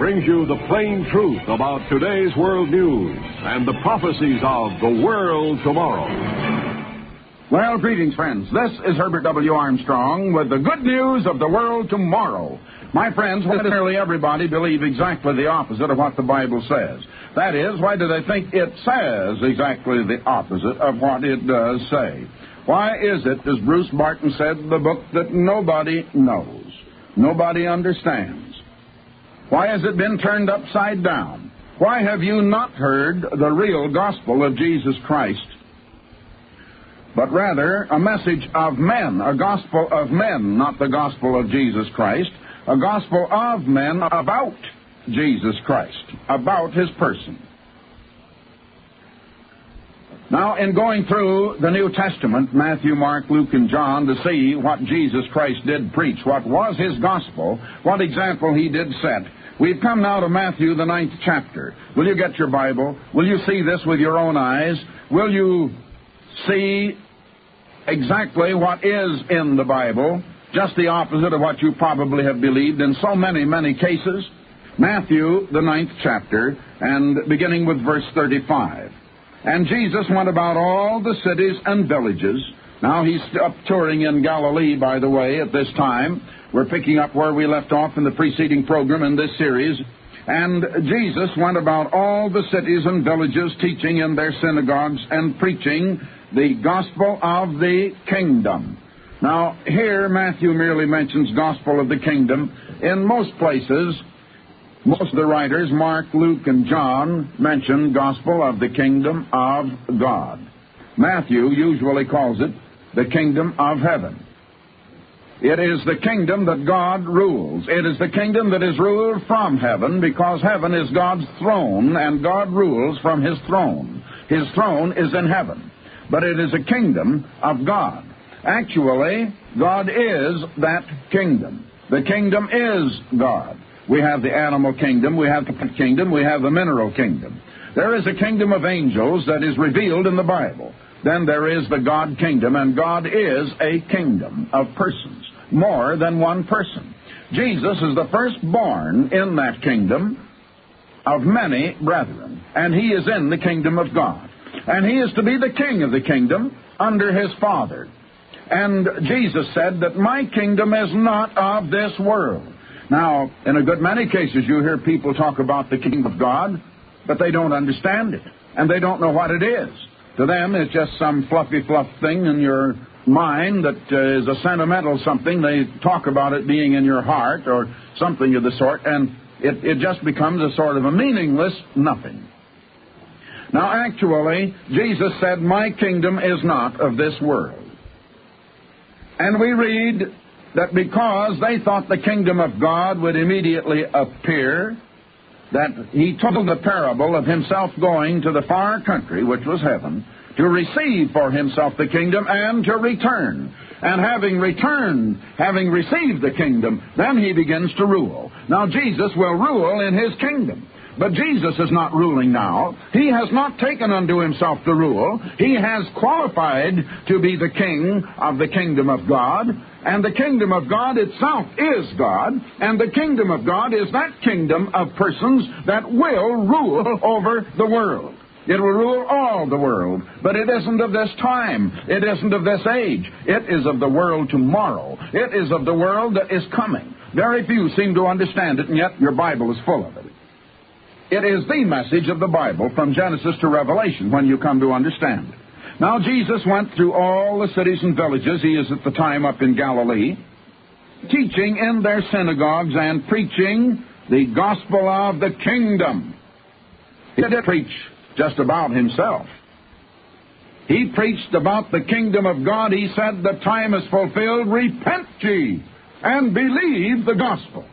brings you the plain truth about today's world news and the prophecies of the world tomorrow. Well, greetings, friends. This is Herbert W. Armstrong with the good news of the world tomorrow. My friends, why does nearly everybody believe exactly the opposite of what the Bible says? That is, why do they think it says exactly the opposite of what it does say? Why is it, as Bruce Barton said, the book that nobody knows, nobody understands? Why has it been turned upside down? Why have you not heard the real gospel of Jesus Christ, but rather a message of men, a gospel of men, not the gospel of Jesus Christ, a gospel of men about Jesus Christ, about his person? Now, in going through the New Testament, Matthew, Mark, Luke, and John, to see what Jesus Christ did preach, what was his gospel, what example he did set, we've come now to Matthew, the 9th chapter. Will you get your Bible? Will you see this with your own eyes? Will you see exactly what is in the Bible, just the opposite of what you probably have believed in so many, many cases? Matthew, the 9th chapter, and beginning with verse 35. And Jesus went about all the cities and villages. Now, he's up touring in Galilee, by the way, at this time. We're picking up where we left off in the preceding program in this series. And Jesus went about all the cities and villages, teaching in their synagogues and preaching the gospel of the kingdom. Now, here Matthew merely mentions gospel of the kingdom. In most places, most of the writers, Mark, Luke, and John, mention gospel of the kingdom of God. Matthew usually calls it the kingdom of heaven. It is the kingdom that God rules. It is the kingdom that is ruled from heaven, because heaven is God's throne, and God rules from his throne. His throne is in heaven. But it is a kingdom of God. Actually, God is that kingdom. The kingdom is God. We have the animal kingdom, we have the plant kingdom, we have the mineral kingdom. There is a kingdom of angels that is revealed in the Bible. Then there is the God kingdom, and God is a kingdom of persons, more than one person. Jesus is the firstborn in that kingdom of many brethren, and he is in the kingdom of God. And he is to be the king of the kingdom under his Father. And Jesus said that my kingdom is not of this world. Now, in a good many cases, you hear people talk about the kingdom of God, but they don't understand it, and they don't know what it is. To them, it's just some fluffy fluff thing in your mind that is a sentimental something. They talk about it being in your heart or something of the sort, and it just becomes a sort of a meaningless nothing. Now, actually, Jesus said, my kingdom is not of this world. And we read that because they thought the kingdom of God would immediately appear, that he told the parable of himself going to the far country, which was heaven, to receive for himself the kingdom and to return. And having returned, having received the kingdom, then he begins to rule. Now, Jesus will rule in his kingdom. But Jesus is not ruling now. He has not taken unto himself the rule. He has qualified to be the king of the kingdom of God. And the kingdom of God itself is God. And the kingdom of God is that kingdom of persons that will rule over the world. It will rule all the world. But it isn't of this time. It isn't of this age. It is of the world tomorrow. It is of the world that is coming. Very few seem to understand it, and yet your Bible is full of it. It is the message of the Bible from Genesis to Revelation when you come to understand it. Now, Jesus went through all the cities and villages. He is at the time up in Galilee, teaching in their synagogues and preaching the gospel of the kingdom. He didn't preach just about himself. He preached about the kingdom of God. He said, the time is fulfilled. Repent ye and believe the gospel.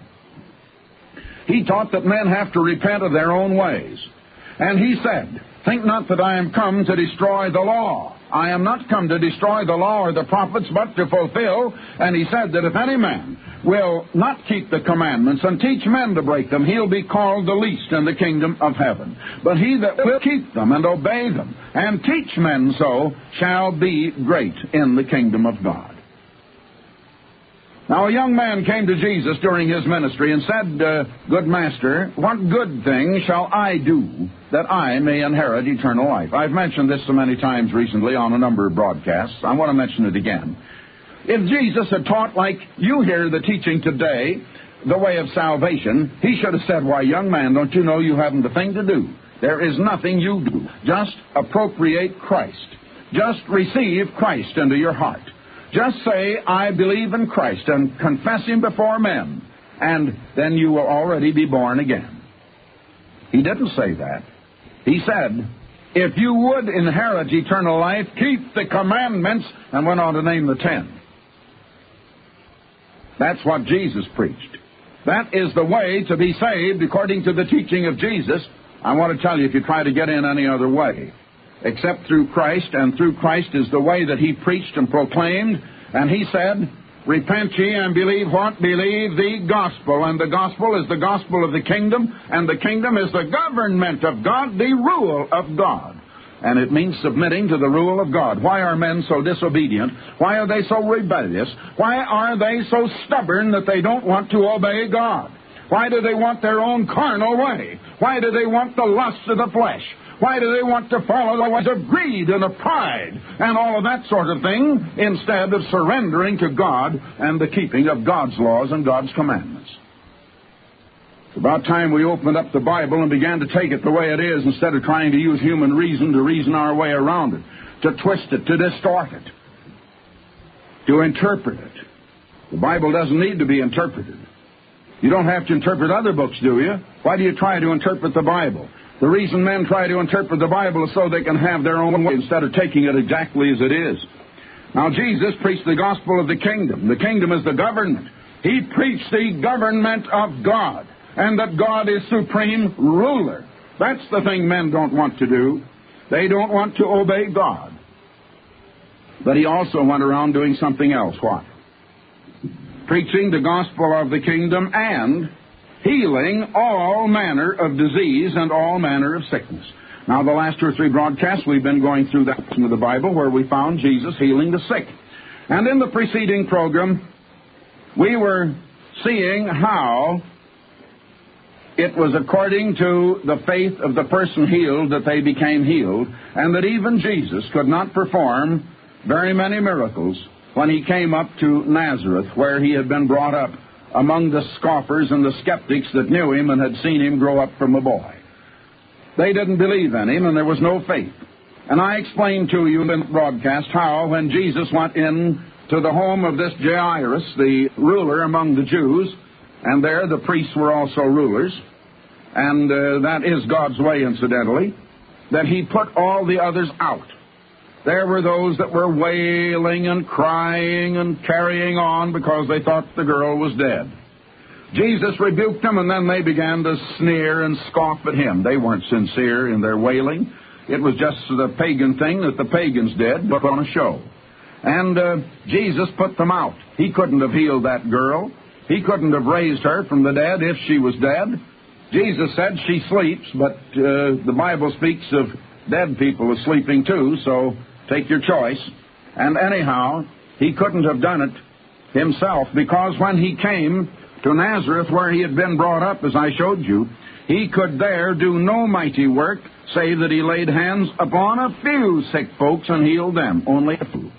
He taught that men have to repent of their own ways. And he said, think not that I am come to destroy the law. I am not come to destroy the law or the prophets, but to fulfill. And he said that if any man will not keep the commandments and teach men to break them, he'll be called the least in the kingdom of heaven. But he that will keep them and obey them and teach men so shall be great in the kingdom of God. Now, a young man came to Jesus during his ministry and said, Good Master, what good thing shall I do that I may inherit eternal life? I've mentioned this so many times recently on a number of broadcasts. I want to mention it again. If Jesus had taught like you hear the teaching today, the way of salvation, he should have said, Why, young man, don't you know you haven't a thing to do? There is nothing you do. Just appropriate Christ. Just receive Christ into your heart. Just say, I believe in Christ, and confess him before men, and then you will already be born again. He didn't say that. He said, if you would inherit eternal life, keep the commandments, and went on to name the 10. That's what Jesus preached. That is the way to be saved according to the teaching of Jesus. I want to tell you, if you try to get in any other way, except through Christ, and through Christ is the way that he preached and proclaimed, and he said, repent ye and believe what? Believe the gospel, and the gospel is the gospel of the kingdom, and the kingdom is the government of God, the rule of God. And it means submitting to the rule of God. Why are men so disobedient? Why are they so rebellious? Why are they so stubborn that they don't want to obey God? Why do they want their own carnal way? Why do they want the lusts of the flesh? Why do they want to follow the ways of greed and of pride and all of that sort of thing instead of surrendering to God and the keeping of God's laws and God's commandments? It's about time we opened up the Bible and began to take it the way it is instead of trying to use human reason to reason our way around it, to twist it, to distort it, to interpret it. The Bible doesn't need to be interpreted. You don't have to interpret other books, do you? Why do you try to interpret the Bible? The reason men try to interpret the Bible is so they can have their own way instead of taking it exactly as it is. Now, Jesus preached the gospel of the kingdom. The kingdom is the government. He preached the government of God, and that God is supreme ruler. That's the thing men don't want to do. They don't want to obey God. But he also went around doing something else. What? Preaching the gospel of the kingdom and healing all manner of disease and all manner of sickness. Now, the last 2 or 3 broadcasts, we've been going through that portion of the Bible where we found Jesus healing the sick. And in the preceding program, we were seeing how it was according to the faith of the person healed that they became healed, and that even Jesus could not perform very many miracles when he came up to Nazareth, where he had been brought up among the scoffers and the skeptics that knew him and had seen him grow up from a boy. They didn't believe in him, and there was no faith. And I explained to you in the broadcast how when Jesus went in to the home of this Jairus, the ruler among the Jews, and there the priests were also rulers, and that is God's way, incidentally, that he put all the others out. There were those that were wailing and crying and carrying on because they thought the girl was dead. Jesus rebuked them, and then they began to sneer and scoff at him. They weren't sincere in their wailing. It was just the pagan thing that the pagans did, but on a show. And Jesus put them out. He couldn't have healed that girl. He couldn't have raised her from the dead if she was dead. Jesus said she sleeps, but the Bible speaks of dead people as sleeping too, so take your choice. And anyhow, he couldn't have done it himself, because when he came to Nazareth, where he had been brought up, as I showed you, he could there do no mighty work, save that he laid hands upon a few sick folks and healed them, only a few.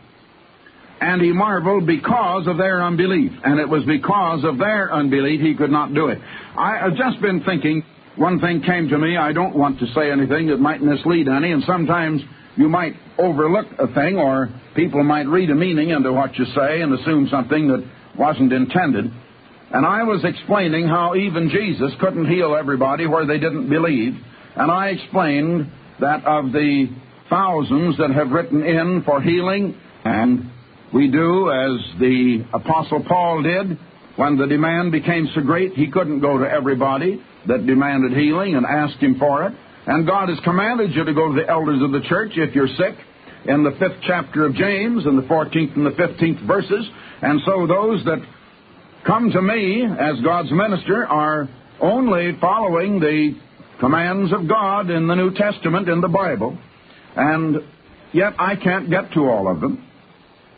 And he marveled because of their unbelief. And it was because of their unbelief he could not do it. I've just been thinking, one thing came to me. I don't want to say anything that might mislead any, and sometimes you might overlook a thing, or people might read a meaning into what you say and assume something that wasn't intended. And I was explaining how even Jesus couldn't heal everybody where they didn't believe. And I explained that of the thousands that have written in for healing, and we do as the Apostle Paul did, when the demand became so great, he couldn't go to everybody that demanded healing and ask him for it. And God has commanded you to go to the elders of the church if you're sick, in the 5th chapter of James, in the 14th and the 15th verses. And so those that come to me as God's minister are only following the commands of God in the New Testament, in the Bible. And yet I can't get to all of them.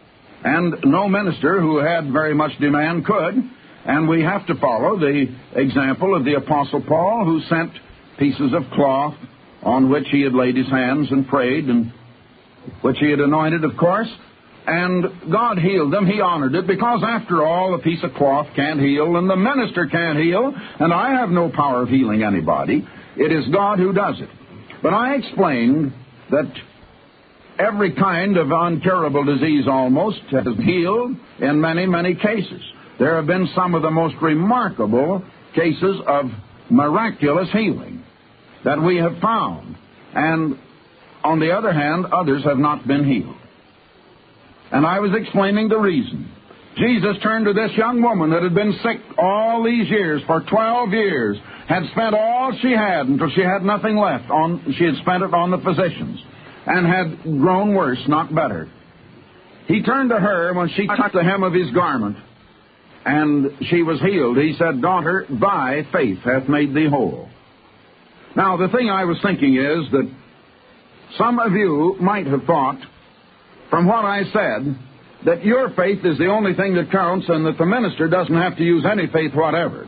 And no minister who had very much demand could. And we have to follow the example of the Apostle Paul, who sent pieces of cloth on which he had laid his hands and prayed, and which he had anointed, of course. And God healed them. He honored it, because after all, a piece of cloth can't heal, and the minister can't heal, and I have no power of healing anybody. It is God who does it. But I explained that every kind of incurable disease almost has healed in many, many cases. There have been some of the most remarkable cases of miraculous healing that we have found. And on the other hand, others have not been healed. And I was explaining the reason. Jesus turned to this young woman that had been sick all these years, for 12 years, had spent all she had until she had nothing left. She had spent it on the physicians, and had grown worse, not better. He turned to her when she touched the hem of his garment, and she was healed. He said, "Daughter, thy faith hath made thee whole." Now, the thing I was thinking is that some of you might have thought, from what I said, that your faith is the only thing that counts, and that the minister doesn't have to use any faith whatever.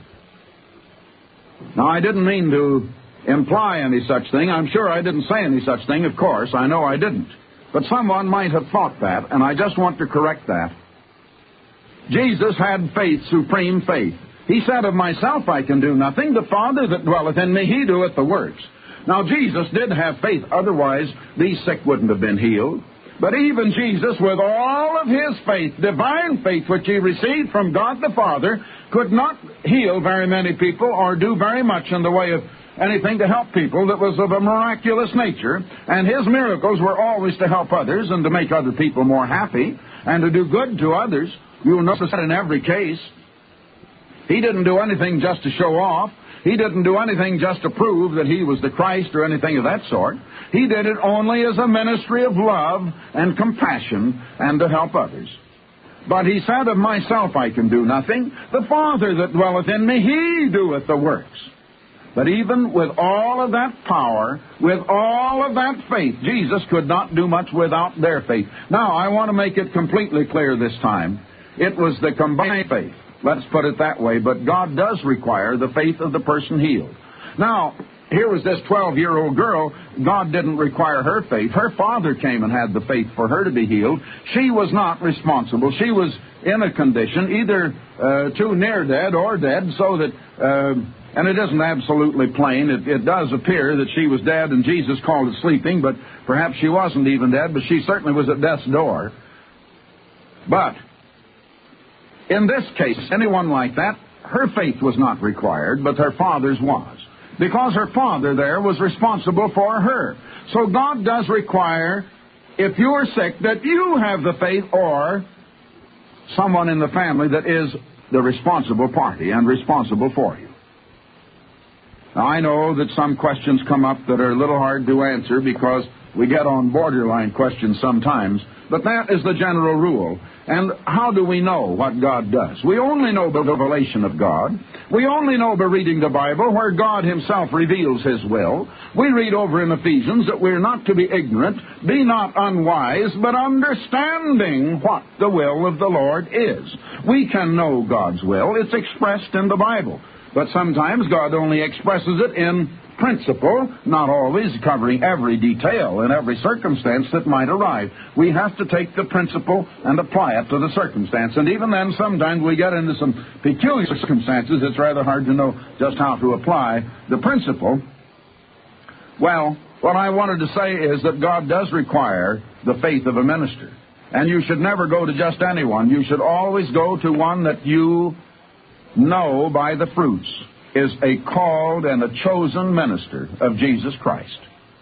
Now, I didn't mean to imply any such thing. I'm sure I didn't say any such thing, of course. I know I didn't. But someone might have thought that, and I just want to correct that. Jesus had faith, supreme faith. He said, "Of myself I can do nothing. The Father that dwelleth in me, he doeth the works." Now, Jesus did have faith. Otherwise, these sick wouldn't have been healed. But even Jesus, with all of his faith, divine faith, which he received from God the Father, could not heal very many people or do very much in the way of anything to help people that was of a miraculous nature. And his miracles were always to help others and to make other people more happy and to do good to others. You'll notice that in every case. He didn't do anything just to show off. He didn't do anything just to prove that he was the Christ or anything of that sort. He did it only as a ministry of love and compassion and to help others. But he said, "Of myself I can do nothing. The Father that dwelleth in me, he doeth the works." But even with all of that power, with all of that faith, Jesus could not do much without their faith. Now, I want to make it completely clear this time. It was the combined faith. Let's put it that way. But God does require the faith of the person healed. Now, here was this 12-year-old girl. God didn't require her faith. Her father came and had the faith for her to be healed. She was not responsible. She was in a condition either too near dead or dead, so that, and it isn't absolutely plain. It does appear that she was dead and Jesus called it sleeping, but perhaps she wasn't even dead, but she certainly was at death's door. But in this case, anyone like that, her faith was not required, but her father's was, because her father there was responsible for her. So God does require, if you're sick, that you have the faith, or someone in the family that is the responsible party and responsible for you. Now, I know that some questions come up that are a little hard to answer because we get on borderline questions sometimes, but that is the general rule. And how do we know what God does? We only know by the revelation of God. We only know by reading the Bible, where God himself reveals his will. We read over in Ephesians that we're not to be ignorant, be not unwise, but understanding what the will of the Lord is. We can know God's will. It's expressed in the Bible. But sometimes God only expresses it in principle, not always covering every detail and every circumstance that might arise. We have to take the principle and apply it to the circumstance. And even then, sometimes we get into some peculiar circumstances. It's rather hard to know just how to apply the principle. Well, what I wanted to say is that God does require the faith of a minister. And you should never go to just anyone. You should always go to one that you know by the fruits is a called and a chosen minister of Jesus Christ.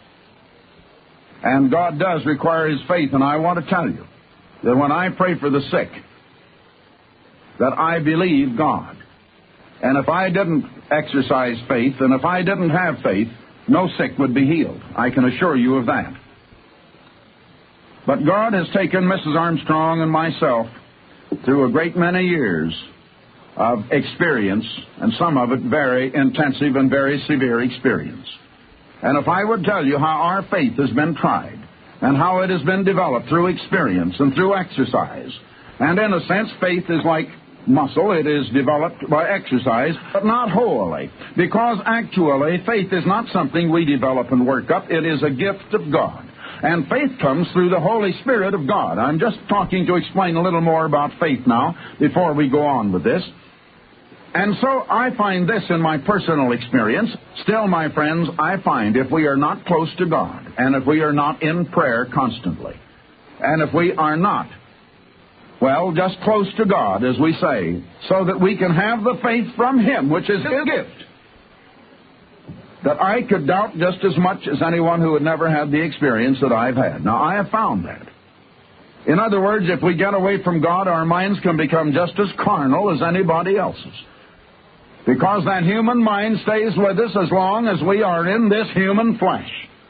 And God does require his faith, and I want to tell you that when I pray for the sick, that I believe God. And if I didn't exercise faith, and if I didn't have faith, no sick would be healed. I can assure you of that. But God has taken Mrs. Armstrong and myself through a great many years of experience, and some of it very intensive and very severe experience. And if I would tell you how our faith has been tried, and how it has been developed through experience and through exercise, And in a sense, faith is like muscle. It is developed by exercise, but not wholly. Because actually, faith is not something we develop and work up. It is a gift of God. And faith comes through the Holy Spirit of God. I'm just talking to explain a little more about faith now before we go on with this. And so I find this in my personal experience. Still, my friends, I find if we are not close to God, and if we are not in prayer constantly, and if we are not, well, just close to God, as we say, so that we can have the faith from Him, which is His gift, that I could doubt just as much as anyone who had never had the experience that I've had. Now, I have found that. In other words, if we get away from God, our minds can become just as carnal as anybody else's. Because that human mind stays with us as long as we are in this human flesh.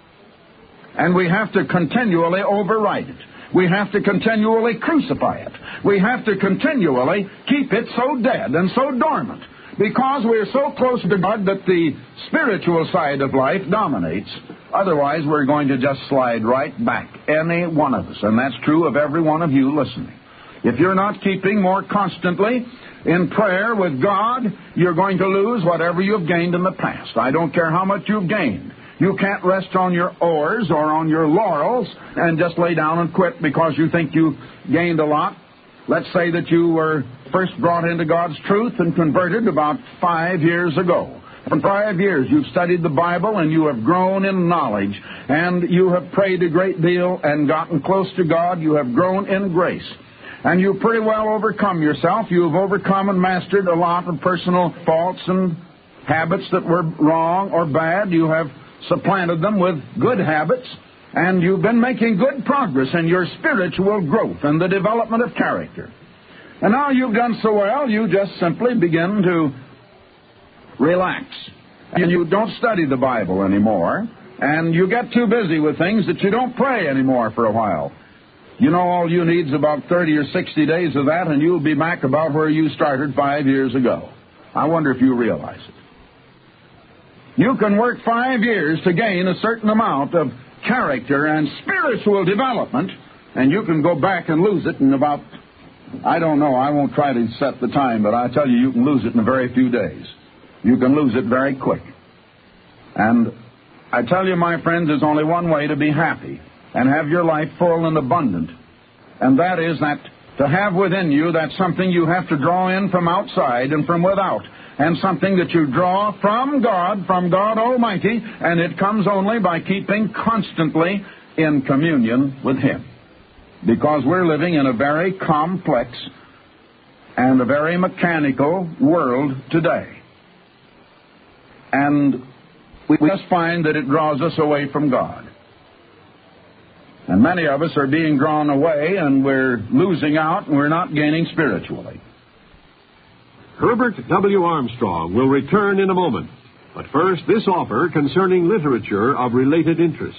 And we have to continually override it. We have to continually crucify it. We have to continually keep it so dead and so dormant. Because we're so close to God that the spiritual side of life dominates. Otherwise, we're going to just slide right back, any one of us. And that's true of every one of you listening. If you're not keeping more constantly in prayer with God, you're going to lose whatever you've gained in the past. I don't care how much you've gained. You can't rest on your oars or on your laurels and just lay down and quit because you think you gained a lot. Let's say that you were first brought into God's truth and converted about 5 years ago. For 5 years you've studied the Bible and you have grown in knowledge and you have prayed a great deal and gotten close to God. You have grown in grace. And you've pretty well overcome yourself. You've overcome and mastered a lot of personal faults and habits that were wrong or bad. You have supplanted them with good habits. And you've been making good progress in your spiritual growth and the development of character. And now you've done so well, you just simply begin to relax. And you don't study the Bible anymore. And you get too busy with things that you don't pray anymore for a while. You know, all you need is about 30 or 60 days of that, and you'll be back about where you started 5 years ago. I wonder if you realize it. You can work 5 years to gain a certain amount of character and spiritual development, and you can go back and lose it in about, I don't know, I won't try to set the time, but I tell you, you can lose it in a very few days. You can lose it very quick. And I tell you, my friends, there's only one way to be happy and have your life full and abundant, and that is that to have within you, that's something you have to draw in from outside and from without, and something that you draw from God Almighty, and it comes only by keeping constantly in communion with Him. Because we're living in a very complex and a very mechanical world today. And we just find that it draws us away from God. And many of us are being drawn away, and we're losing out, and we're not gaining spiritually. Herbert W. Armstrong will return in a moment. But first, this offer concerning literature of related interest.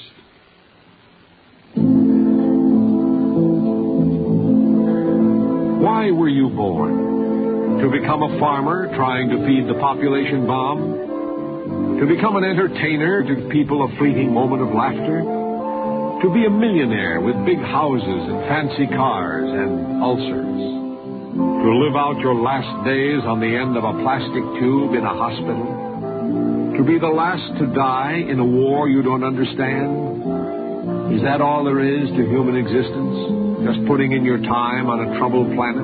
Why were you born? To become a farmer trying to feed the population bomb? To become an entertainer to people a fleeting moment of laughter? To be a millionaire with big houses and fancy cars and ulcers? To live out your last days on the end of a plastic tube in a hospital? To be the last to die in a war you don't understand? Is that all there is to human existence? Just putting in your time on a troubled planet?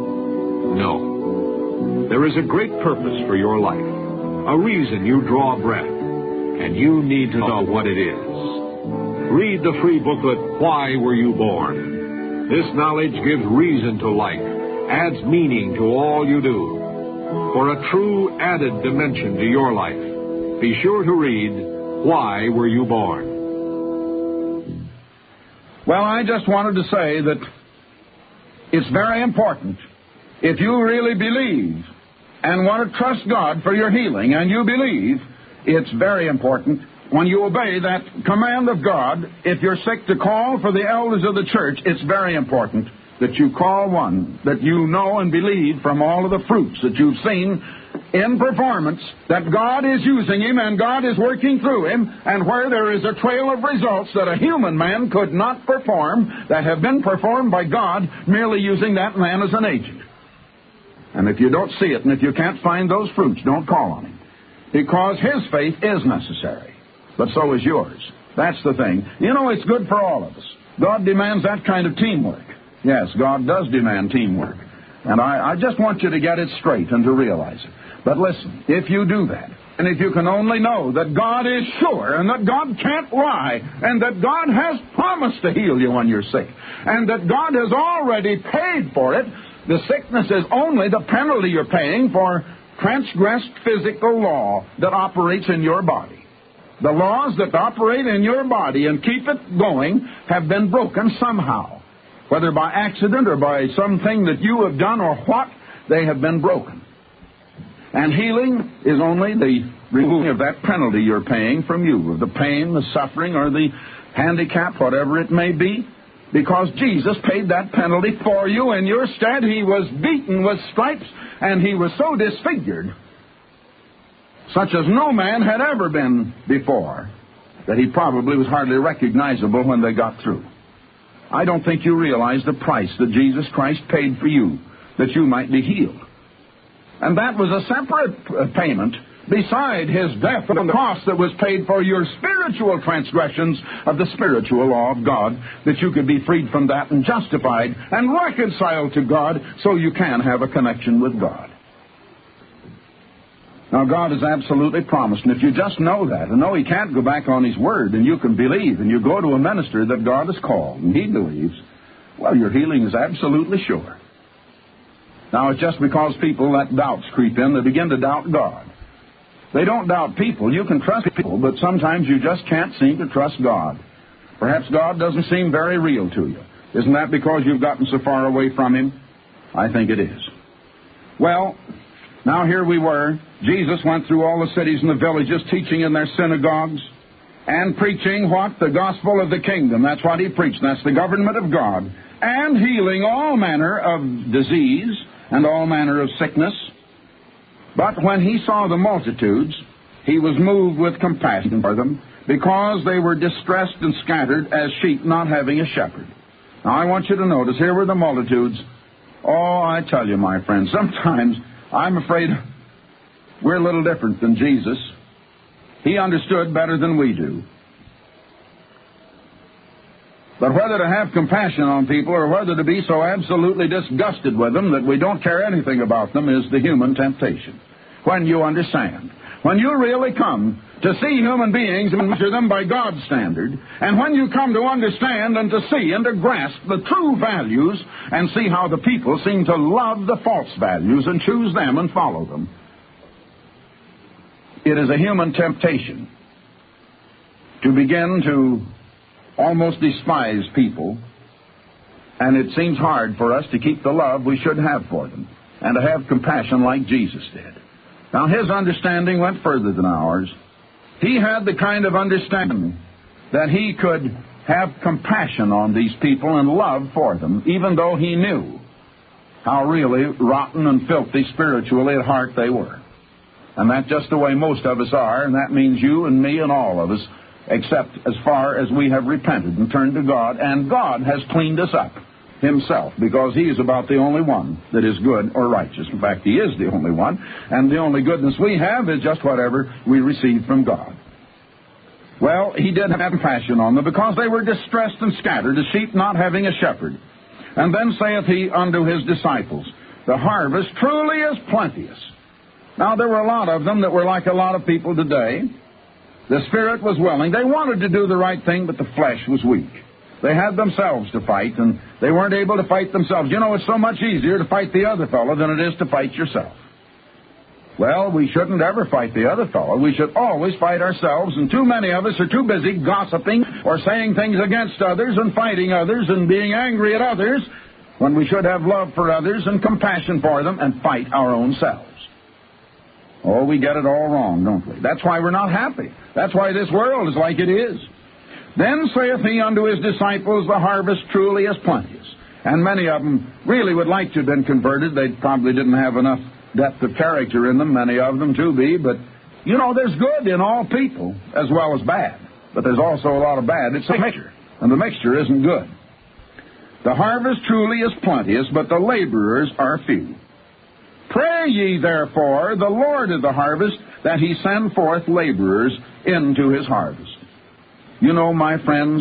No. There is a great purpose for your life, a reason you draw breath, and you need to know what it is. Read the free booklet, Why Were You Born? This knowledge gives reason to life, adds meaning to all you do. For a true added dimension to your life, be sure to read, Why Were You Born? Well, I just wanted to say that it's very important, if you really believe and want to trust God for your healing, and you believe, it's very important when you obey that command of God, if you're sick, to call for the elders of the church. It's very important that you call one that you know and believe from all of the fruits that you've seen in performance, that God is using him and God is working through him, and where there is a trail of results that a human man could not perform, that have been performed by God, merely using that man as an agent. And if you don't see it, and if you can't find those fruits, don't call on him. Because his faith is necessary, but so is yours. That's the thing. You know, it's good for all of us. God demands that kind of teamwork. Yes, God does demand teamwork. And I just want you to get it straight and to realize it. But listen, if you do that, and if you can only know that God is sure, and that God can't lie, and that God has promised to heal you when you're sick, and that God has already paid for it, the sickness is only the penalty you're paying for transgressed physical law that operates in your body. The laws that operate in your body and keep it going have been broken somehow. Whether by accident or by something that you have done or what, they have been broken. And healing is only the removing of that penalty you're paying from you, of the pain, the suffering, or the handicap, whatever it may be, because Jesus paid that penalty for you in your stead. He was beaten with stripes, and he was so disfigured, such as no man had ever been before, that he probably was hardly recognizable when they got through. I don't think you realize the price that Jesus Christ paid for you, that you might be healed. And that was a separate payment beside his death on the cross that was paid for your spiritual transgressions of the spiritual law of God, that you could be freed from that and justified and reconciled to God so you can have a connection with God. Now, God has absolutely promised, and if you just know that, and know he can't go back on his word, and you can believe, and you go to a minister that God has called, and he believes, well, your healing is absolutely sure. Now, it's just because people let doubts creep in, they begin to doubt God. They don't doubt people. You can trust people, but sometimes you just can't seem to trust God. Perhaps God doesn't seem very real to you. Isn't that because you've gotten so far away from him? I think it is. Well, now here we were. Jesus went through all the cities and the villages, teaching in their synagogues and preaching what? The gospel of the kingdom. That's what he preached. That's the government of God. And healing all manner of disease and all manner of sickness. But when he saw the multitudes, he was moved with compassion for them, because they were distressed and scattered as sheep not having a shepherd. Now I want you to notice, here were the multitudes. Oh, I tell you, my friends, sometimes I'm afraid we're a little different than Jesus. He understood better than we do. But whether to have compassion on people or whether to be so absolutely disgusted with them that we don't care anything about them is the human temptation. When you understand, when you really come to see human beings and measure them by God's standard, and when you come to understand and to see and to grasp the true values and see how the people seem to love the false values and choose them and follow them, it is a human temptation to begin to almost despise people, and it seems hard for us to keep the love we should have for them and to have compassion like Jesus did. Now, his understanding went further than ours. He had the kind of understanding that he could have compassion on these people and love for them, even though he knew how really rotten and filthy spiritually at heart they were. And that's just the way most of us are, and that means you and me and all of us, except as far as we have repented and turned to God, and God has cleaned us up himself, because he is about the only one that is good or righteous. In fact, he is the only one, and the only goodness we have is just whatever we receive from God. Well, he did have compassion on them, because they were distressed and scattered, as sheep not having a shepherd. And then saith he unto his disciples, the harvest truly is plenteous. Now, there were a lot of them that were like a lot of people today. The spirit was willing. They wanted to do the right thing, but the flesh was weak. They had themselves to fight, and they weren't able to fight themselves. You know, it's so much easier to fight the other fellow than it is to fight yourself. Well, we shouldn't ever fight the other fellow. We should always fight ourselves, and too many of us are too busy gossiping or saying things against others and fighting others and being angry at others, when we should have love for others and compassion for them and fight our own selves. Oh, we get it all wrong, don't we? That's why we're not happy. That's why this world is like it is. Then saith he unto his disciples, the harvest truly is plenteous. And many of them really would like to have been converted. They probably didn't have enough depth of character in them, many of them to be, but, there's good in all people as well as bad. But there's also a lot of bad. It's a mixture, and the mixture isn't good. The harvest truly is plenteous, but the laborers are few. Pray ye therefore the Lord of the harvest that he send forth laborers into his harvest. My friends,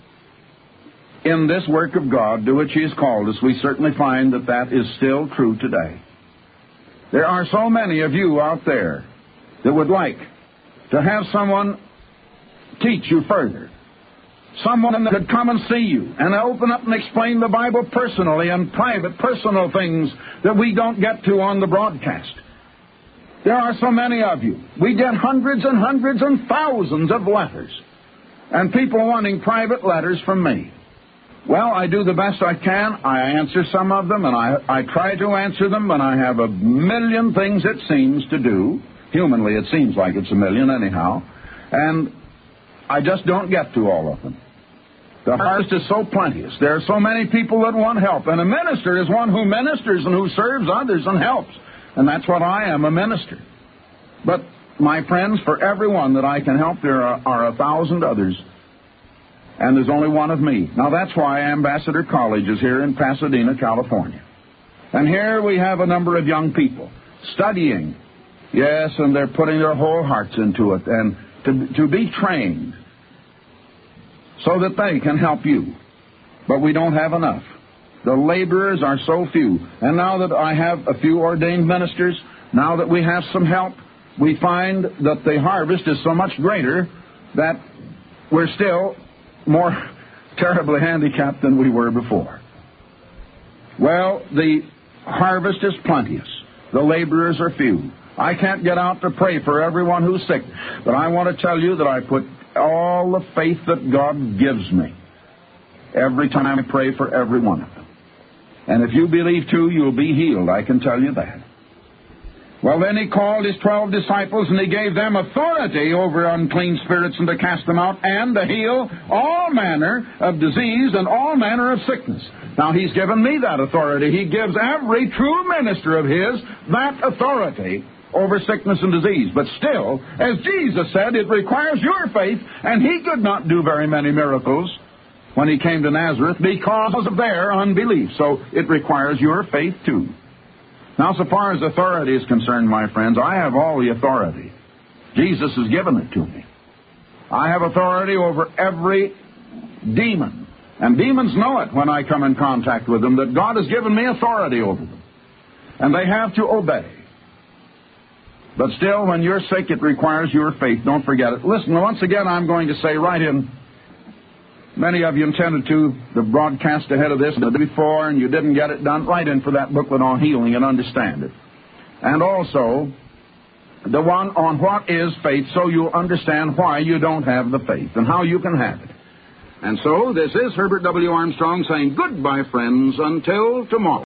in this work of God to which he has called us, we certainly find that is still true today. There are so many of you out there that would like to have someone teach you further. Someone that could come and see you and open up and explain the Bible personally and private, personal things that we don't get to on the broadcast. There are so many of you. We get hundreds and hundreds and thousands of letters, and people wanting private letters from me. Well, I do the best I can. I answer some of them, and I try to answer them, and I have a million things it seems to do. Humanly, it seems like it's a million anyhow. And I just don't get to all of them. The harvest is so plenteous. There are so many people that want help. And a minister is one who ministers and who serves others and helps. And that's what I am, a minister. But, my friends, for every one that I can help, there are 1,000 others. And there's only one of me. Now, that's why Ambassador College is here in Pasadena, California. And here we have a number of young people studying. Yes, and they're putting their whole hearts into it. And to be trained so that they can help you. But we don't have enough. The laborers are so few. And now that I have a few ordained ministers, now that we have some help, we find that the harvest is so much greater that we're still more terribly handicapped than we were before. Well, the harvest is plenteous. The laborers are few. I can't get out to pray for everyone who's sick, but I want to tell you that I put all the faith that God gives me every time I pray for every one of them. And if you believe too, you'll be healed, I can tell you that. Well, then he called his 12 disciples, and he gave them authority over unclean spirits and to cast them out and to heal all manner of disease and all manner of sickness. Now, he's given me that authority. He gives every true minister of his that authority over sickness and disease. But still, as Jesus said, it requires your faith, and he could not do very many miracles when he came to Nazareth because of their unbelief. So it requires your faith too. Now, so far as authority is concerned, my friends, I have all the authority. Jesus has given it to me. I have authority over every demon. And demons know it when I come in contact with them, that God has given me authority over them. And they have to obey. But still, when you're sick, it requires your faith. Don't forget it. Listen, once again, I'm going to say right in. Many of you intended to the broadcast ahead of this the day before, and you didn't get it done. Write in for that booklet on healing and understand it. And also, the one on what is faith, so you'll understand why you don't have the faith and how you can have it. And so, this is Herbert W. Armstrong saying goodbye, friends, until tomorrow.